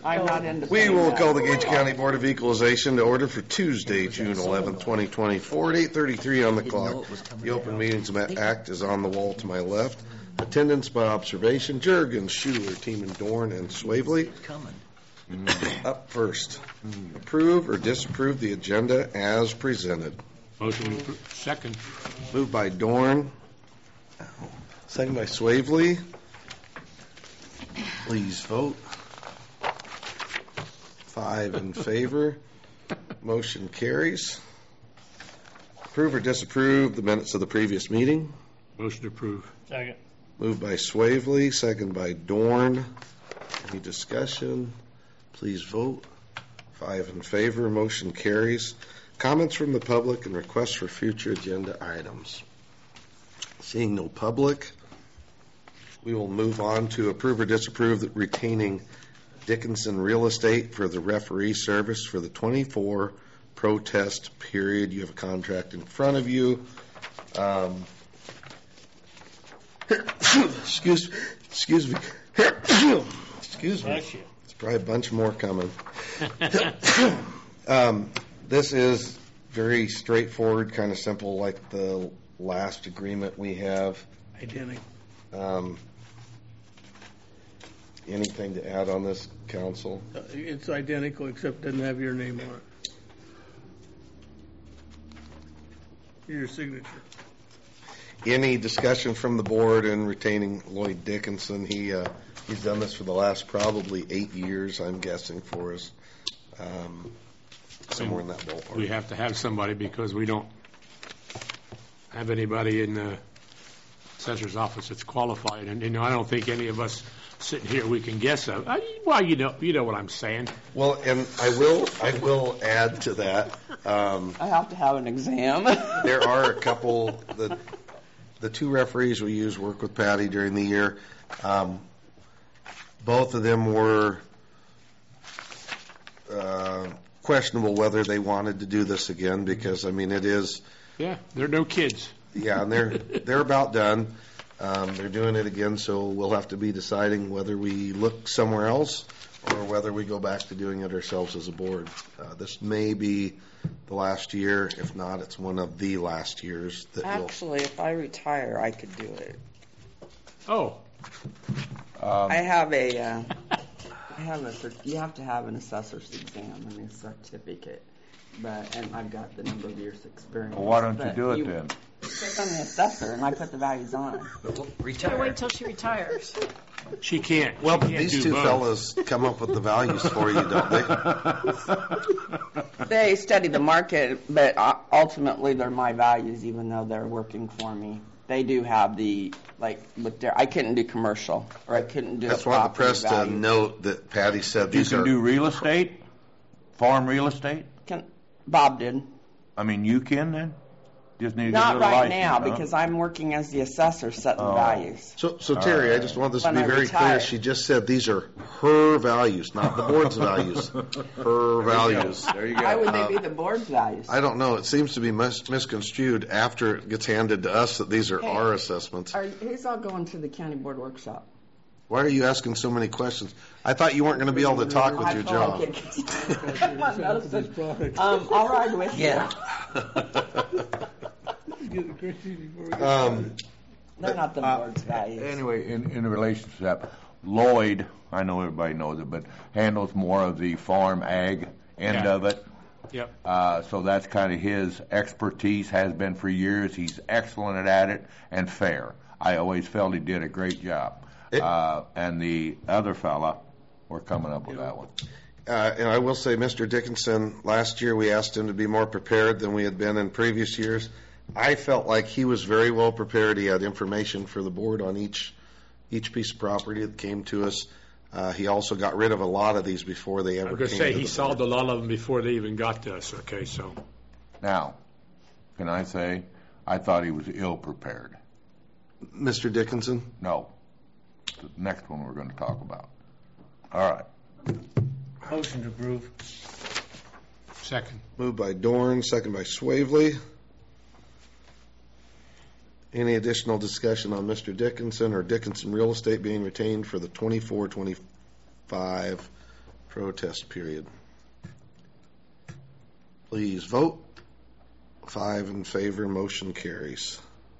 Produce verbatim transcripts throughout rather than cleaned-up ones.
I'm not into. We will call the Gage County Board of Equalization to order for Tuesday, June eleventh, twenty twenty-four at eight thirty-three on the clock. The Open Meetings Act is on the wall to my left. Attendance by observation, Jurgens, Schuler, Teeman, Dorn, and Swavely. Mm. Up first. Mm. Approve or disapprove the agenda as presented. Motion second. Moved by Dorn. Second by Swavely. Please vote. Five in favor. Motion carries. Approve or disapprove the minutes of the previous meeting. Motion to approve. Second. Moved by Swavely, second by Dorn. Any discussion? Please vote. Five in favor. Motion carries. Comments from the public and requests for future agenda items. Seeing no public, we will move on to approve or disapprove the retaining Dickinson Real Estate for the referee service for the twenty-four protest period. You have a contract in front of you. Um, excuse, excuse me. excuse me. It's probably a bunch more coming. um, this is very straightforward, kind of simple, like the last agreement we have. Identical. Um, anything to add on this, council? Uh, it's identical, except it doesn't have your name on it. Your signature. Any discussion from the board in retaining Lloyd Dickinson? He uh, he's done this for the last probably eight years, I'm guessing, for us. Um, somewhere in that ballpark. We have to have somebody because we don't have anybody in the assessor's office that's qualified, and you know I don't think any of us sitting here we can guess of. I, well, you know, you know what I'm saying. Well, and I will I will add to that. Um, I have to have an exam. there are a couple that. The two referees we use work with Patty during the year. Um, both of them were uh, questionable whether they wanted to do this again because, I mean, it is. Yeah, they're no kids. Yeah, and they're they're about done. Um, they're doing it again, so we'll have to be deciding whether we look somewhere else or whether we go back to doing it ourselves as a board. Uh, this may be the last year. If not, it's one of the last years. That Actually, if I retire, I could do it. Oh. Um, I have a, uh, I have a, you have to have an assessor's exam and a certificate, but, and I've got the number of years experience. Well, why don't you but do it you, then? Because I'm the assessor and I put the values on. Retire. Wait till she retires. She can't. Well, she but can't these do two both. fellows come up with the values for you, don't they? They study the market, but ultimately they're my values, even though they're working for me. They do have the, like, with their, I couldn't do commercial, or I couldn't do That's a why the property press to value. note that Patty said You these can are. do real estate, farm real estate. Can, Bob did. I mean, you can then. Just need to Not get a right license, now, huh? because I'm working as the assessor setting Oh. values. So, so Terry, I just want this to When be I very retire. clear. She just said these are her values, not the board's values. Her values. There you go. Why would Uh, they be the board's values? I don't know. It seems to be mis- misconstrued after it gets handed to us that these are Hey. our assessments. Are, who's all going to the county board workshop? Why are you asking so many questions? I thought you weren't going to be able to talk with I your feel job. like it. My medicine. um, I'll ride with you. Yeah. um, They're not the Uh, board's values. Anyway, in, in the relationship, Lloyd, I know everybody knows it, but handles more of the farm ag end Yeah. of it. Yep. Uh, so that's kind of his expertise, has been for years. He's excellent at it and fair. I always felt he did a great job. It- Uh, and the other fella, we're coming up with that one. Uh, and I will say, Mister Dickinson, last year we asked him to be more prepared than we had been in previous years. I felt like he was very well prepared. He had information for the board on each each piece of property that came to us. Uh, he also got rid of a lot of these before they ever I'm came going to say to he the solved board. a lot of them before they even got to us. Okay, so Now, can I say, I thought he was ill prepared. Mister Dickinson? No. The next one we're going to talk about. All right. Motion to approve. second. Moved by Dorn, second by Swavely. Any additional discussion on Mister Dickinson or Dickinson Real Estate being retained for the twenty-four twenty-five protest period. Please vote. Five in favor, motion carries.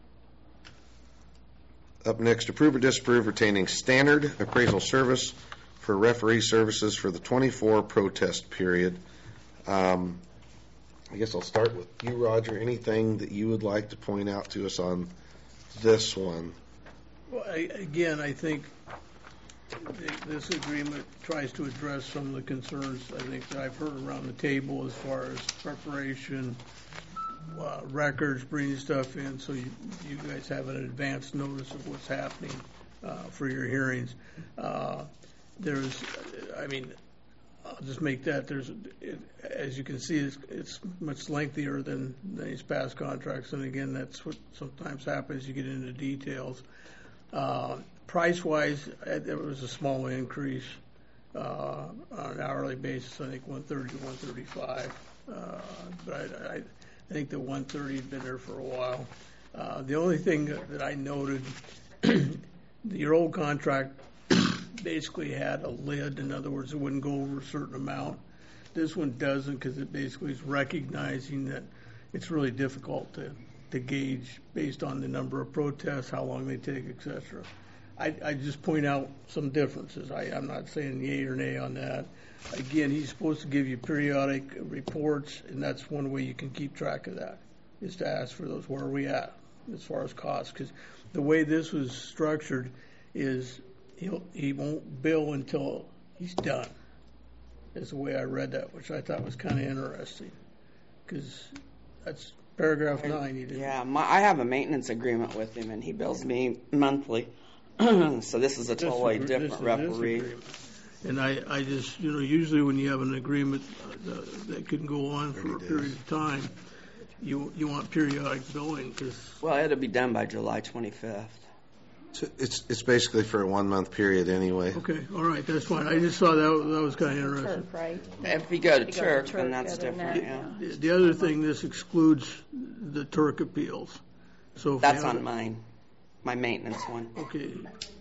Up next, approve or disapprove retaining standard appraisal service for referee services for the twenty-four protest period. Um, I guess I'll start with you, Roger. Anything that you would like to point out to us on this one? Well, I, again, I think th- this agreement tries to address some of the concerns I think that I've heard around the table as far as preparation, uh, records, bringing stuff in, so you, you guys have an advance notice of what's happening uh, for your hearings. Uh, there's, I mean, I'll just make that there's, it, as you can see, it's, it's much lengthier than, than these past contracts, and again, that's what sometimes happens. You get into details. Uh, price-wise, uh, there was a small increase uh, on an hourly basis. I think one thirty to one thirty-five, uh, but I, I, I think the one thirty had been there for a while. Uh, the only thing that I noted, your old contract basically had a lid. In other words, it wouldn't go over a certain amount. This one doesn't, because it basically is recognizing that it's really difficult to, to gauge based on the number of protests, how long they take, et cetera. I, I just point out some differences. I, I'm not saying yay or nay on that. Again, he's supposed to give you periodic reports, and that's one way you can keep track of that, is to ask for those, where are we at as far as costs. Because the way this was structured is He'll, he won't bill until he's done, is the way I read that, which I thought was kind of interesting, because that's paragraph nine. He didn't. Yeah, my, I have a maintenance agreement with him, and he bills me monthly. So this is a totally This different this is referee. this agreement. And I, I just, you know, usually when you have an agreement uh, that can go on for a period of time, you you want periodic billing, because Well, it'll be done by July twenty-fifth. So It's it's basically for a one-month period anyway. okay, all right, that's fine. I just saw that that was kind of interesting. Turk, right? If you go to You go to Turk, Turk, then that's other than different, that, yeah. The the other thing, this excludes the Turk appeals. So if you That's have- on mine, my maintenance one. Okay,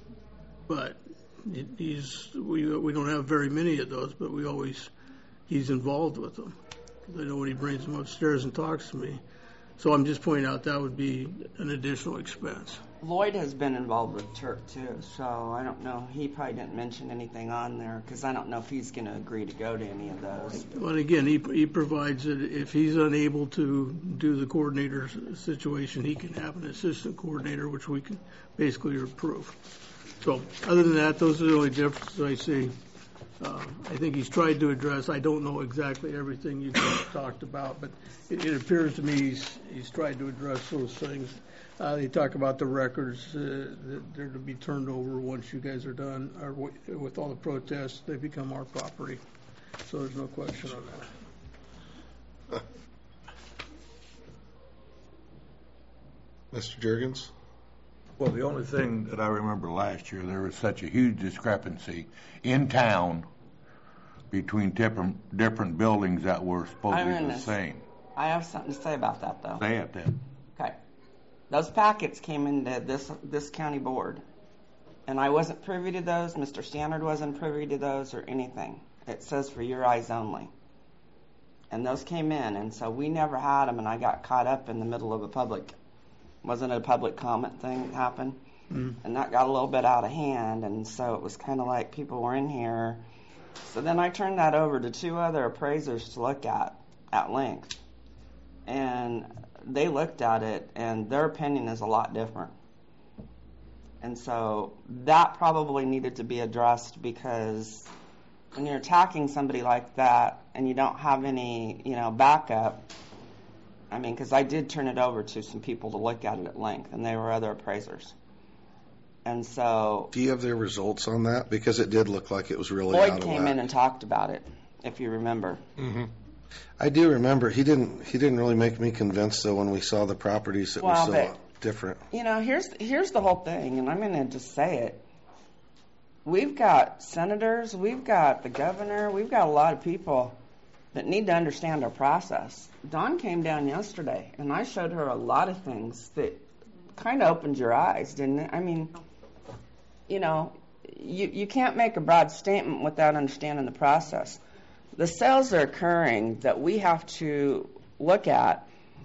but he- he's, we, we don't have very many of those, but we always, he's involved with them. I know when he brings them upstairs and talks to me. So I'm just pointing out that would be an additional expense. Lloyd has been involved with Turk too, so I don't know. He probably didn't mention anything on there, because I don't know if he's going to agree to go to any of those. But again, he, he provides that if he's unable to do the coordinator situation, he can have an assistant coordinator, which we can basically approve. So other than that, those are the only differences I see. Uh, I think he's tried to address, I don't know exactly everything you guys talked about, but it, it appears to me he's, he's tried to address those things. Uh, they talk about the records, uh, that they're to be turned over once you guys are done, or w- with all the protests, they become our property. So there's no question on that. Mister Jurgens? Well, the only thing that I remember last year, there was such a huge discrepancy in town between different, different buildings that were supposed to be the Goodness. same. I have something to say about that, though. Say it then. Okay. Those packets came into this this county board, and I wasn't privy to those. Mister Stannard wasn't privy to those or anything. It says for your eyes only. And those came in, and so we never had them, and I got caught up in the middle of a public, wasn't it a public comment thing that happened? Mm. And that got a little bit out of hand, and so it was kind of like people were in here. So then I turned that over to two other appraisers to look at, at length. And they looked at it, and their opinion is a lot different. And so that probably needed to be addressed, because when you're attacking somebody like that and you don't have any, you know, backup, I mean, because I did turn it over to some people to look at it at length, and they were other appraisers. And so Do you have their results on that? Because it did look like it was really Lloyd out of came whack. in and talked about it, if you remember. Mm-hmm. I do remember. He didn't. He didn't really make me convinced though when we saw the properties that Well, were so but- different. You know, here's here's the whole thing, and I'm going to just say it. We've got senators, we've got the governor, we've got a lot of people that need to understand our process. Dawn came down yesterday, and I showed her a lot of things that kind of opened your eyes, didn't it? I mean, you know, you, you can't make a broad statement without understanding the process. The sales are occurring that we have to look at,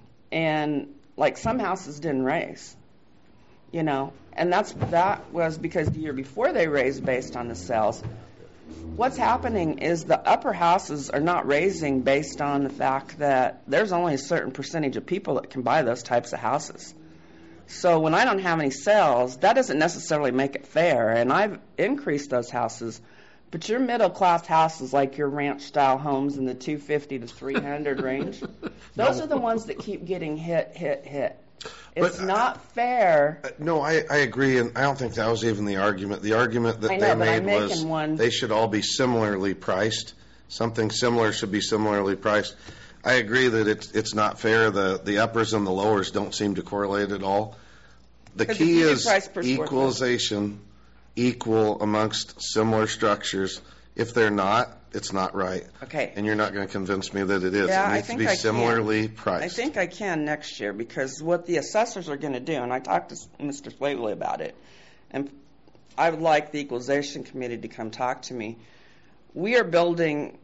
and like some houses didn't raise, you know, and that's that was because the year before they raised based on the sales. What's happening is the upper houses are not raising based on the fact that there's only a certain percentage of people that can buy those types of houses. So when I don't have any sales, that doesn't necessarily make it fair, and I've increased those houses. But your middle-class houses, like your ranch-style homes in the two fifty to three hundred range, those No. are the ones that keep getting hit, hit, hit. It's But, uh, not fair. Uh, No, I, I agree, and I don't think that was even the argument. The argument that I know, they but made I'm making was one. they should all be similarly priced. Something similar should be similarly priced. I agree that it's it's not fair. The the uppers and the lowers don't seem to correlate at all. The 'Cause key if you do is price per square foot. equalization, equal amongst similar structures. If they're not, it's not right. Okay. And you're not going to convince me that it is. Yeah, it I needs think to be I can. similarly priced. I think I can next year, because what the assessors are going to do, and I talked to Mister Flavely about it, and I would like the equalization committee to come talk to me. We are building,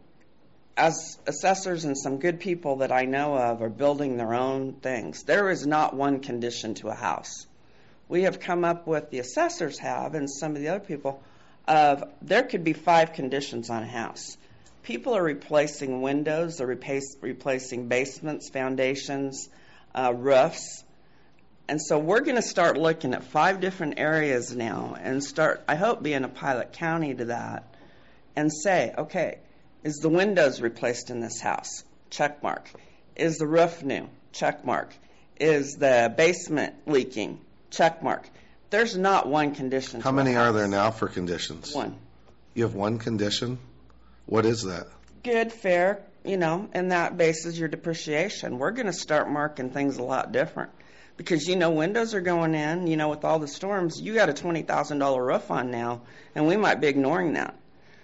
as assessors and some good people that I know of are building their own things. There is not one condition to a house. We have come up with, the assessors have, and some of the other people, of there could be five conditions on a house. People are replacing windows, they're replace, replacing basements, foundations, uh, roofs. And so we're going to start looking at five different areas now and start, I hope, being a pilot county to that and say, okay, is the windows replaced in this house? Check mark. Is the roof new? Check mark. Is the basement leaking? Check mark. There's not one condition. How to a many are house. there now for conditions? One. You have one condition? What is that? Good, fair, you know, and that bases your depreciation. We're going to start marking things a lot different because, you know, windows are going in, you know, with all the storms. You got a twenty thousand dollars roof on now, and we might be ignoring that.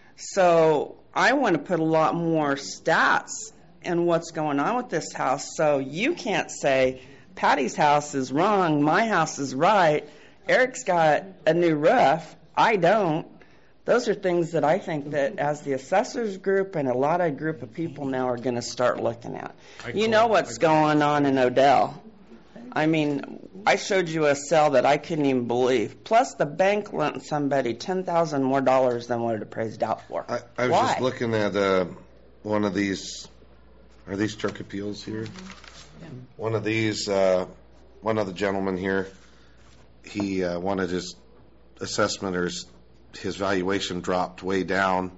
So I want to put a lot more stats in what's going on with this house, so you can't say Patty's house is wrong, my house is right, Eric's got a new roof, I don't. Those are things that I think that as the assessors group and a lot of group of people now are going to start looking at. You know what's going on in Odell. I mean, I showed you a sale that I couldn't even believe. Plus, the bank lent somebody ten thousand dollars more dollars than what it appraised out for. I, I was Why? just looking at uh, one of these. Are these truck appeals here? One of these, uh, one of the gentlemen here, he uh, wanted his assessment or his, his valuation dropped way down.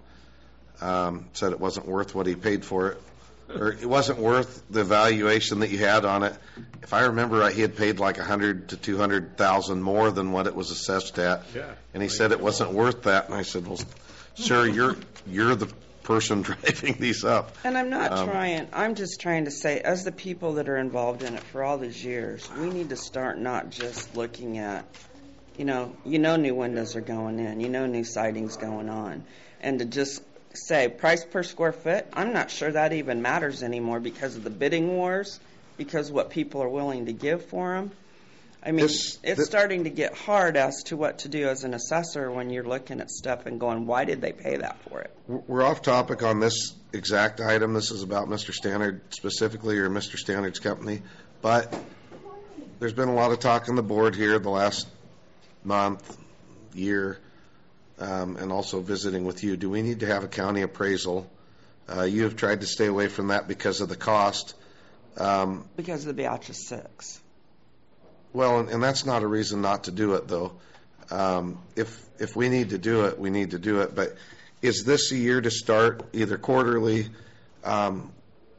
Um, said it wasn't worth what he paid for it, or it wasn't worth the valuation that you had on it. If I remember right, he had paid like a hundred to two hundred thousand more than what it was assessed at. Yeah. And he said it wasn't worth that. And I said, "Well, sir, you're you're the person driving these up." And I'm not Um, trying, I'm just trying to say, as the people that are involved in it for all these years, we need to start not just looking at, you know, you know new windows are going in, you know new siding's going on, and to just say price per square foot, I'm not sure that even matters anymore because of the bidding wars, because what people are willing to give for them. I mean, This- it's thi- starting to get hard as to what to do as an assessor when you're looking at stuff and going, why did they pay that for it? We're off topic on this exact item. This is about Mister Stannard specifically, or Mister Stannard's company. But there's been a lot of talk on the board here the last month, year, um, and also visiting with you. Do we need to have a county appraisal? Uh, you have tried to stay away from that because of the cost. Um, Because of the Beatrice Six. Well, and, and that's not a reason not to do it, though. Um, if if we need to do it, we need to do it. But is this a year to start, either quarterly? Um,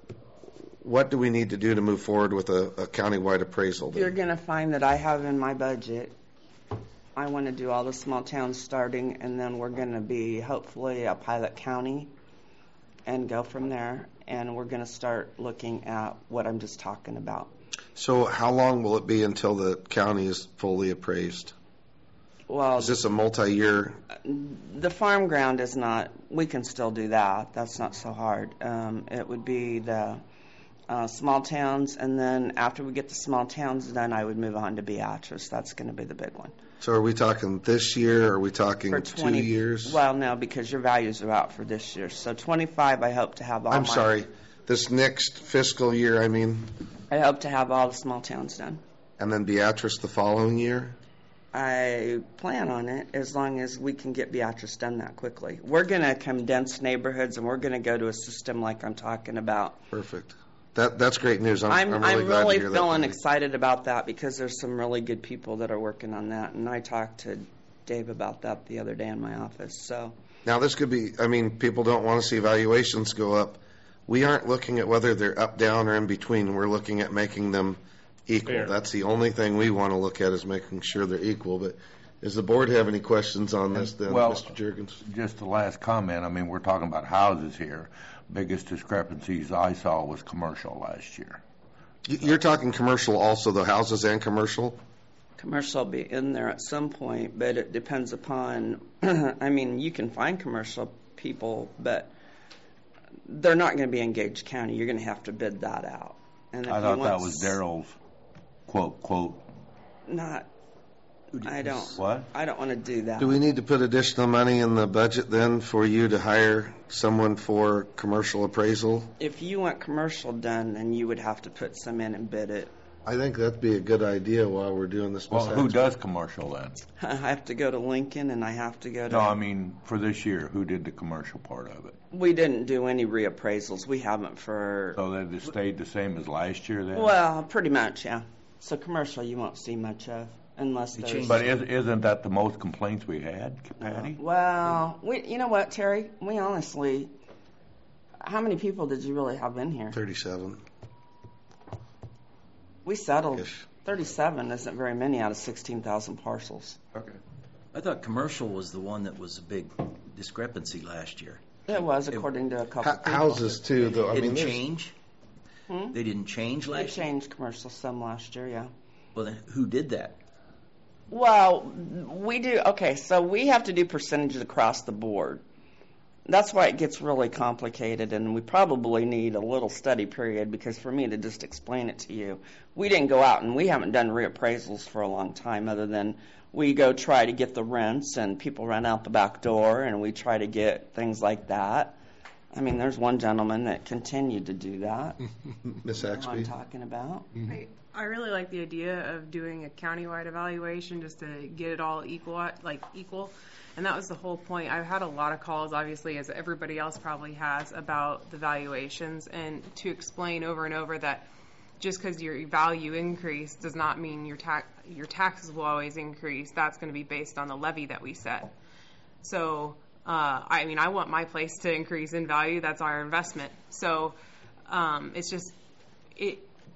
what do we need to do to move forward with a, a countywide appraisal? You're going to find that I have in my budget, I want to do all the small towns starting, and then we're going to be hopefully a pilot county and go from there. And we're going to start looking at what I'm just talking about. So how long will it be until the county is fully appraised? Well, Is this a multi-year? the farm ground is not, we can still do that. That's not so hard. Um, it would be the uh, small towns, and then after we get the small towns done, I would move on to Beatrice. That's going to be the big one. So are we talking this year, or are we talking For two twenty years? Well, no, because your values are out for this year. So twenty-five, I hope to have all I'm my- sorry, this next fiscal year, I mean, I hope to have all the small towns done. and then Beatrice the following year? I plan on it as long as we can get Beatrice done that quickly. We're going to condense neighborhoods, and we're going to go to a system like I'm talking about. Perfect. That, that's great news. I'm, I'm, I'm really I'm glad really to hear that. feeling Penny. excited about that because there's some really good people that are working on that, and I talked to Dave about that the other day in my office. So Now, this could be, I mean, people don't want to see valuations go up. We aren't looking at whether they're up, down, or in between. We're looking at making them equal. Fair. That's the only thing we want to look at, is making sure they're equal. But does the board have any questions on this then, Well, Mister Jurgens? Just the last comment, I mean, we're talking about houses here. Biggest discrepancies I saw was commercial last year. Y- You're talking commercial also, the houses and commercial? commercial will be in there at some point, but it depends upon, I mean, you can find commercial people, but they're not going to be in Gage County. You're going to have to bid that out. And if I you thought that want was s- Daryl's quote, quote. Not, I don't. What? I don't want to do that. Do we need to put additional money in the budget then for you to hire someone for commercial appraisal? If you want commercial done, then you would have to put some in and bid it. I think that'd be a good idea while we're doing this. Well, Miz who Haxby. does commercial then? I have to go to Lincoln, and I have to go to. No, I mean, for this year, who did the commercial part of it? We didn't do any reappraisals. We haven't for. So that it stayed the same as last year then? Well, pretty much, yeah. So commercial, you won't see much of unless They there's. changed But is, isn't that the most complaints we had, Patty? Well, we, you know what, Terry? We honestly, how many people did you really have in here? thirty-seven. We settled. Ish. thirty-seven isn't very many out of sixteen thousand parcels. Okay. I thought commercial was the one that was a big discrepancy last year. It was, according to a couple Ho- people. Houses too, though. I mean, Didn't there's- change? Hmm? They didn't change They last year? changed commercial some last year, yeah. Well, then who did that? Well, we do, okay, so we have to do percentages across the board. That's why it gets really complicated, and we probably need a little study period, because for me to just explain it to you, we didn't go out and we haven't done reappraisals for a long time, other than we go try to get the rents and people rent out the back door, and we try to get things like that. I mean, there's one gentleman that continued to do that. Miss You know what I'm Haxby. talking about. I, I really like the idea of doing a countywide evaluation just to get it all equal, like equal. And that was the whole point. I've had a lot of calls, obviously, as everybody else probably has, about the valuations, and to explain over and over that just because your value increase does not mean your tax your taxes will always increase. That's going to be based on the levy that we set. So, uh, I mean, I want my place to increase in value. That's our investment. So, um, it's just it.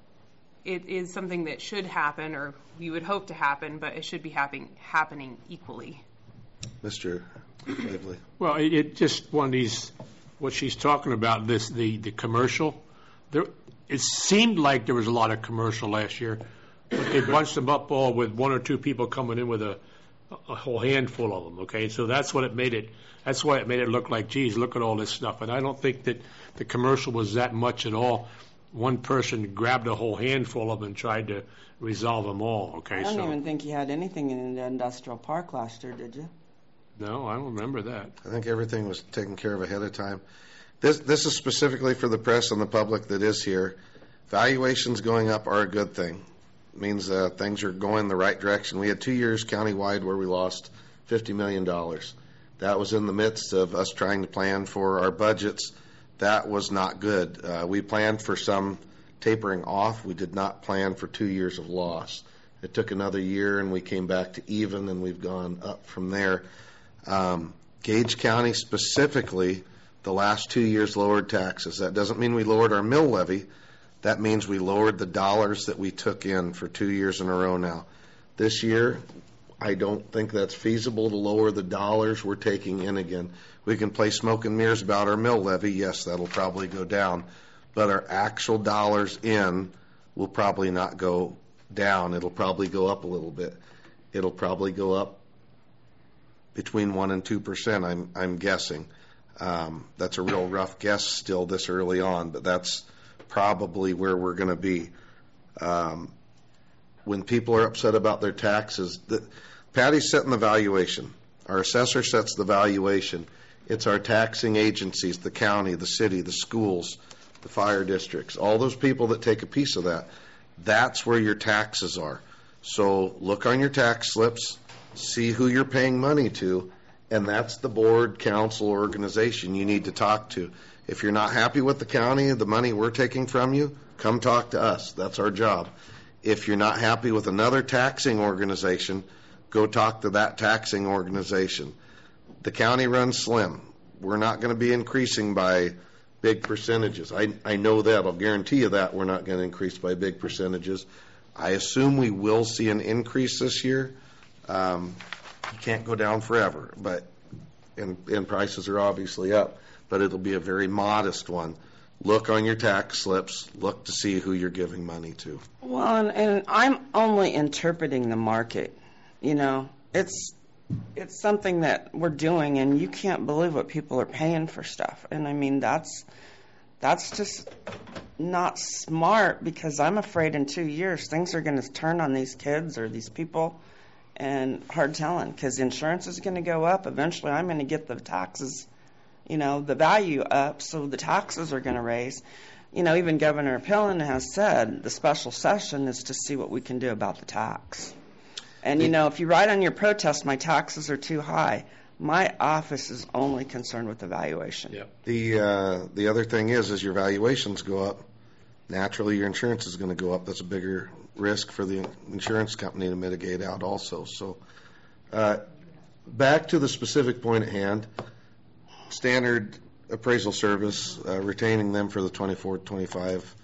It is something that should happen, or we would hope to happen, but it should be happening happening equally. Mister Lively. Well, it, it just one of these, what she's talking about, this the, the commercial. There, it seemed like there was a lot of commercial last year, but they bunched them up all with one or two people coming in with a, a whole handful of them. Okay, so that's what it made it. That's why it made it look like, geez, look at all this stuff. And I don't think that the commercial was that much at all. One person grabbed a whole handful of them and tried to resolve them all. Okay, I don't so even think you had anything in the industrial park last year, did you? no, I don't remember that. I think everything was taken care of ahead of time. This this is specifically for the press and the public that is here. Valuations going up are a good thing. It means uh, things are going the right direction. We had two years countywide where we lost fifty million dollars. That was in the midst of us trying to plan for our budgets. That was not good. Uh, we planned for some tapering off. We did not plan for two years of loss. It took another year, and we came back to even, and we've gone up from there. Um, Gage County specifically, the last two years lowered taxes. That doesn't mean we lowered our mill levy. That means we lowered the dollars that we took in for two years in a row now. This year, I don't think that's feasible to lower the dollars we're taking in again. We can play smoke and mirrors about our mill levy. Yes, that'll probably go down. But our actual dollars in will probably not go down. It'll probably go up a little bit. It'll probably go up between one and two percent. I'm I'm guessing. Um, that's a real rough guess still this early on, but that's probably where we're going to be. Um, when people are upset about their taxes, the Patty's setting the valuation. Our assessor sets the valuation. It's our taxing agencies, the county, the city, the schools, the fire districts, all those people that take a piece of that. That's where your taxes are. So look on your tax slips, see who you're paying money to, and that's the board, council, organization you need to talk to. If you're not happy with the county, the money we're taking from you, come talk to us. That's our job. If you're not happy with another taxing organization, go talk to that taxing organization. The county runs slim. We're not going to be increasing by big percentages. I, I know that. I'll guarantee you that we're not going to increase by big percentages. I assume we will see an increase this year. Um, you can't go down forever, but and, and prices are obviously up, but it'll be a very modest one. Look on your tax slips. Look to see who you're giving money to. Well, and, and I'm only interpreting the market. You know, it's it's something that we're doing, and you can't believe what people are paying for stuff. And I mean, that's that's just not smart, because I'm afraid in two years things are going to turn on these kids or these people, and hard telling, because insurance is going to go up. Eventually, I'm going to get the taxes, you know, the value up, so the taxes are going to raise. You know, even Governor Pillen has said the special session is to see what we can do about the tax. And, you know, if you write on your protest, my taxes are too high, my office is only concerned with the valuation. Yep. The uh, the other thing is, as your valuations go up, naturally your insurance is going to go up. That's a bigger risk for the insurance company to mitigate out also. So uh, back to the specific point at hand, Standard Appraisal Service, uh, retaining them for the twenty-four twenty-five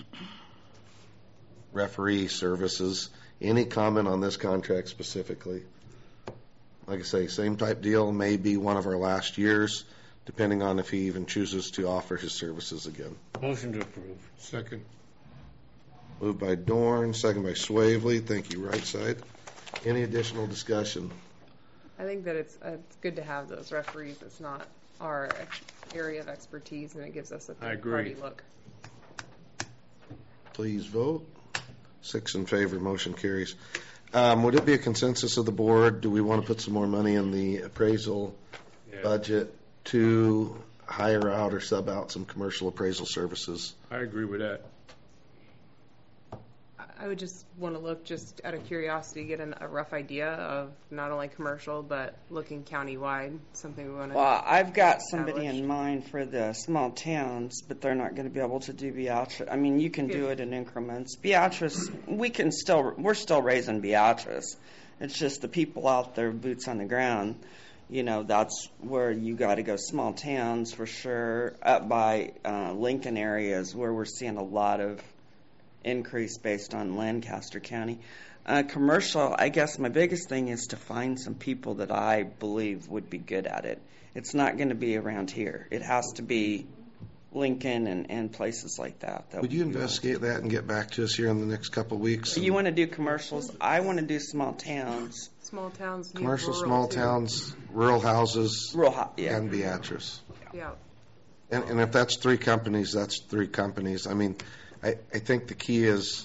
referee services. Any comment on this contract specifically? Like I say, same type deal, may be one of our last years, depending on if he even chooses to offer his services again. Motion to approve. Second. Moved by Dorn, second by Swavely. Thank you, right side. Any additional discussion? I think that it's uh, it's good to have those referees. It's not our ex- area of expertise, and it gives us a I third agree. party look. Please vote. Six in favor, motion carries. Um, would it be a consensus of the board? Do we want to put some more money in the appraisal Yeah. budget to hire out or sub out some commercial appraisal services? I agree with that. I would just want to look, just out of curiosity, get an, a rough idea of not only commercial, but looking countywide, something we want to. Well, I've got somebody establish. in mind for the small towns, but they're not going to be able to do Beatrice. I mean, you can do Yeah. it in increments. Beatrice, we can still, we're still raising Beatrice. It's just the people out there, boots on the ground. You know, that's where you got to go. Small towns for sure. Up by uh, Lincoln areas where we're seeing a lot of increase based on Lancaster County. Uh, commercial, I guess my biggest thing is to find some people that I believe would be good at it. It's not going to be around here. It has to be Lincoln and, and places like that. that Would you be investigate that and get back to us here in the next couple of weeks? You want to do commercials? I want to do small towns. Small towns. need Commercial, rural, small too. towns, rural houses, Rural, ho- yeah. and Beatrice. Yeah. And, and if that's three companies, that's three companies. I mean, I, I think the key is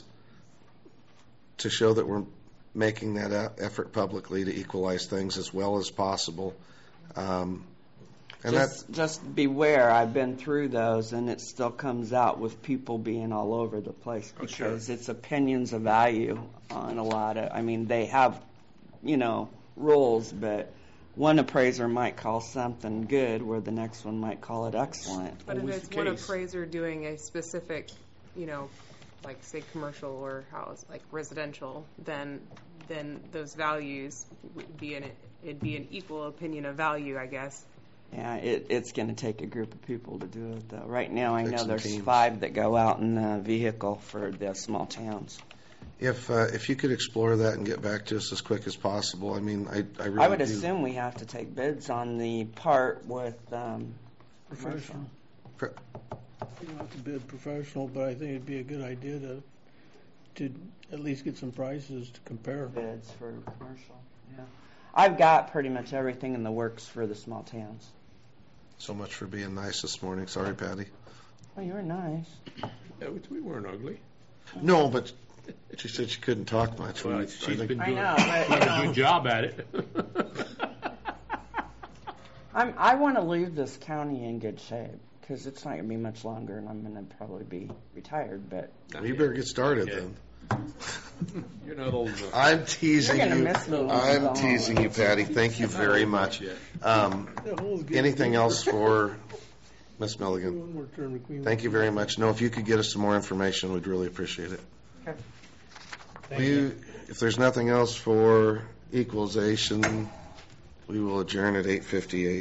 to show that we're making that e- effort publicly to equalize things as well as possible. Um, and Just, just beware. I've been through those, and it still comes out with people being all over the place Oh, sure. because it's opinions of value on a lot of. I mean, they have, you know, rules, but one appraiser might call something good, where the next one might call it excellent. But if Always it's the one case. appraiser doing a specific, you know, like say commercial or house, like residential, then then those values would be an it'd be an equal opinion of value, I guess. Yeah, it, it's going to take a group of people to do it, though. Right now, I Take know some there's teams. five that go out in a vehicle for the small towns. if uh, if you could explore that and get back to us as quick as possible, I mean, I, I really I would do. assume we have to take bids on the part with um, Professional. Pre- You don't have to bid professional, but I think it'd be a good idea to, to at least get some prices to compare. bids for commercial. Yeah, I've got pretty much everything in the works for the small towns. So much for being nice this morning. Sorry, Patty. Oh, you were nice. Yeah, we- we weren't ugly. No, but She said she couldn't talk much. Well, We- I she's think- been I doing, know, but, doing you a know. good job at it. I'm, I want to leave this county in good shape because it's not going to be much longer, and I'm going to probably be retired. But We better get started Yeah. then. You're not old enough. I'm teasing You're gonna you. miss Louisville. I'm teasing you, Patty. Thank you very much. Um, That whole good- anything else for Miss Milligan? One more term to clean Thank up. you very much. No, if you could get us some more information, we'd really appreciate it. Okay. We, if there's nothing else for equalization, we will adjourn at eight fifty-eight.